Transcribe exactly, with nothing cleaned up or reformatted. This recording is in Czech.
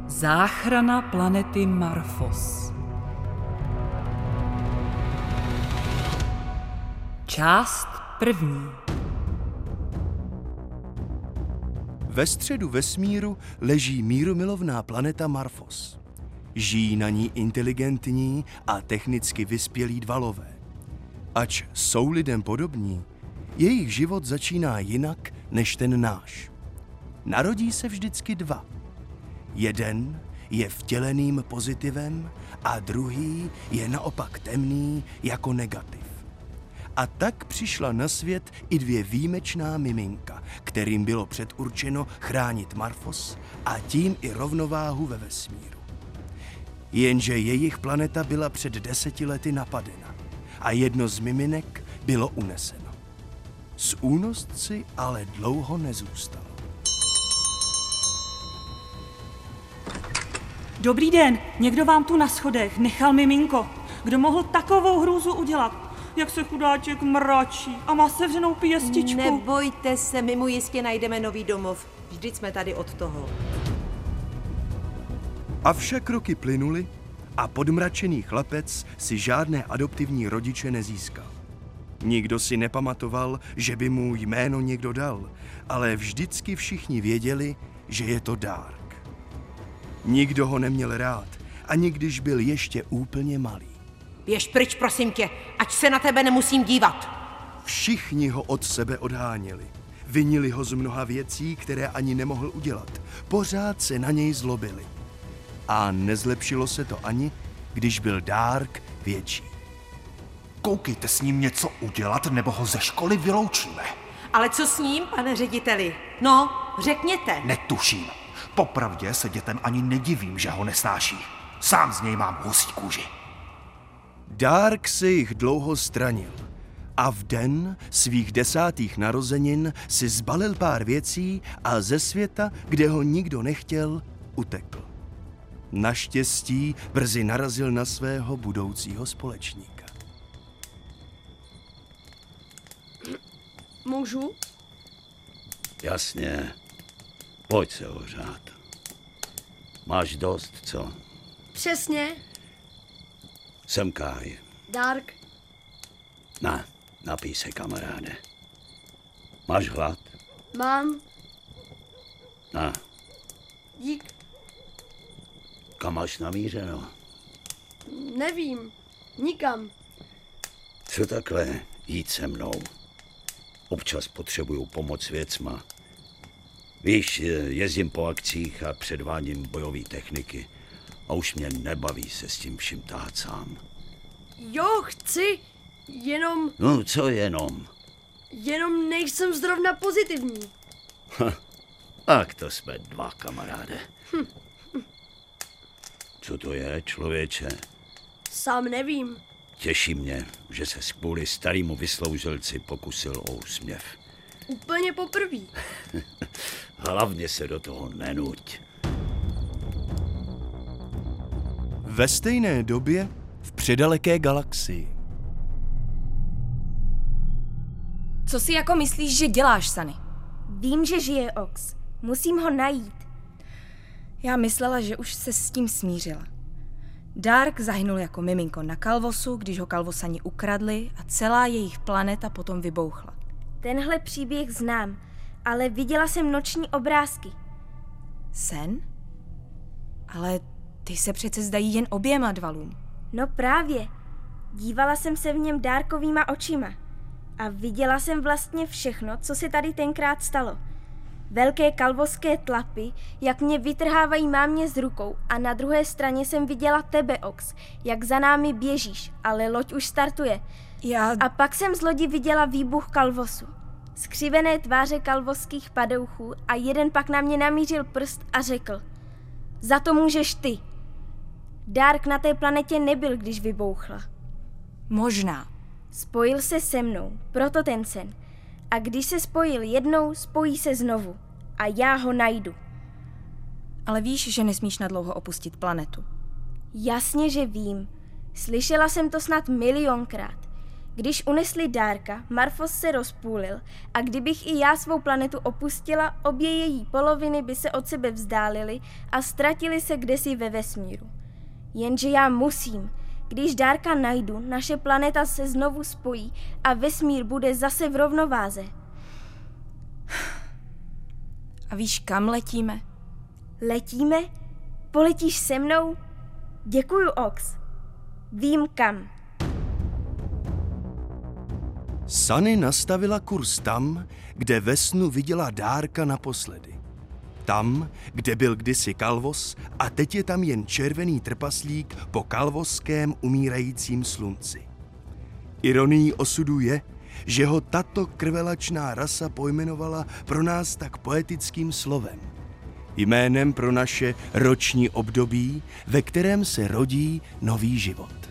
Záchrana planety Marfos. Část první. Ve středu vesmíru leží mírumilovná planeta Marfos. Žijí na ní inteligentní a technicky vyspělí dvalové. Ač jsou lidem podobní, jejich život začíná jinak než ten náš. Narodí se vždycky dva. Jeden je vtěleným pozitivem a druhý je naopak temný jako negativ. A tak přišla na svět i dvě výjimečná miminka, kterým bylo předurčeno chránit Marfos a tím i rovnováhu ve vesmíru. Jenže jejich planeta byla před deseti lety napadena a jedno z miminek bylo uneseno. S únosci ale dlouho nezůstalo. Dobrý den, někdo vám tu na schodech nechal miminko. Kdo mohl takovou hrůzu udělat? Jak se chudáček mračí a má sevřenou pěstičku. Nebojte se, my mu jistě najdeme nový domov. Vždyť jsme tady od toho. Avšak roky plynuly a podmračený chlapec si žádné adoptivní rodiče nezískal. Nikdo si nepamatoval, že by mu jméno někdo dal, ale vždycky všichni věděli, že je to Dark. Nikdo ho neměl rád, ani když byl ještě úplně malý. Běž pryč, prosím tě, ať se na tebe nemusím dívat. Všichni ho od sebe odháněli. Vinili ho z mnoha věcí, které ani nemohl udělat. Pořád se na něj zlobili. A nezlepšilo se to ani, když byl Dark větší. Koukejte s ním něco udělat, nebo ho ze školy vyloučíme. Ale co s ním, pane řediteli? No, řekněte. Netuším. Popravdě se dětem ani nedivím, že ho nesnáší. Sám z něj mám husí kůži. Dark se jich dlouho stranil a v den svých desátých narozenin si zbalil pár věcí a ze světa, kde ho nikdo nechtěl, utekl. Naštěstí brzy narazil na svého budoucího společníka. Můžu? Jasně. Pojď se ohřát. Máš dost, co? Přesně. Jsem Káj. Dark. Na, napij se, kamaráde. Máš hlad? Mám. Na, Dík. kam máš namířeno? Nevím. Nikam. Co takhle jít se mnou? Občas potřebuju pomoc věcma. Víš, jezdím po akcích a předvádím bojové techniky a už mě nebaví se s tím vším tahat sám. Jo, chci. Jenom, No, co jenom? jenom nejsem zrovna pozitivní. Tak to jsme dva, kamaráde. Co to je, člověče? Sám nevím. Těší mě, že se kvůli starýmu vysloužilci pokusil o úsměv. Úplně poprvý. Hlavně se do toho nenuť. Ve stejné době v předaleké galaxii. Co si jako myslíš, že děláš, Sunny? Vím, že žije Ox. Musím ho najít. Já myslela, že už se s tím smířila. Dark zahynul jako miminko na Kalvosu, když ho Kalvosani ukradli a celá jejich planeta potom vybouchla. Tenhle příběh znám, ale viděla jsem noční obrázky. Sen? Ale ty se přece zdají jen oběma dvalům. No právě. Dívala jsem se v něm Darkovýma očima. A viděla jsem vlastně všechno, co se tady tenkrát stalo. Velké kalvoské tlapy, jak mě vytrhávají mámě z rukou, a na druhé straně jsem viděla tebe, Ox, jak za námi běžíš, ale loď už startuje. Já... A pak jsem z lodi viděla výbuch Kalvosu. Skřivené tváře kalvoských padouchů a jeden pak na mě namířil prst a řekl: za to můžeš ty. Dark na té planetě nebyl, když vybouchla. Možná. Spojil se se mnou, proto ten sen. A když se spojil jednou, spojí se znovu. A já ho najdu. Ale víš, že nesmíš nadlouho opustit planetu. Jasně, že vím. Slyšela jsem to snad milionkrát. Když unesli Dárka, Marfos se rozpůlil a kdybych i já svou planetu opustila, obě její poloviny by se od sebe vzdálily a ztratily se kdesi ve vesmíru. Jenže já musím. Když Dárka najdu, naše planeta se znovu spojí a vesmír bude zase v rovnováze. A víš, kam letíme? Letíme? Poletíš se mnou? Děkuju, Ox. Vím kam. Sunny nastavila kurz tam, kde ve snu viděla Dárka naposledy. Tam, kde byl kdysi Kalvos a teď je tam jen červený trpaslík po kalvoském umírajícím slunci. Ironií osudu je, že ho tato krvelačná rasa pojmenovala pro nás tak poetickým slovem. Jménem pro naše roční období, ve kterém se rodí nový život.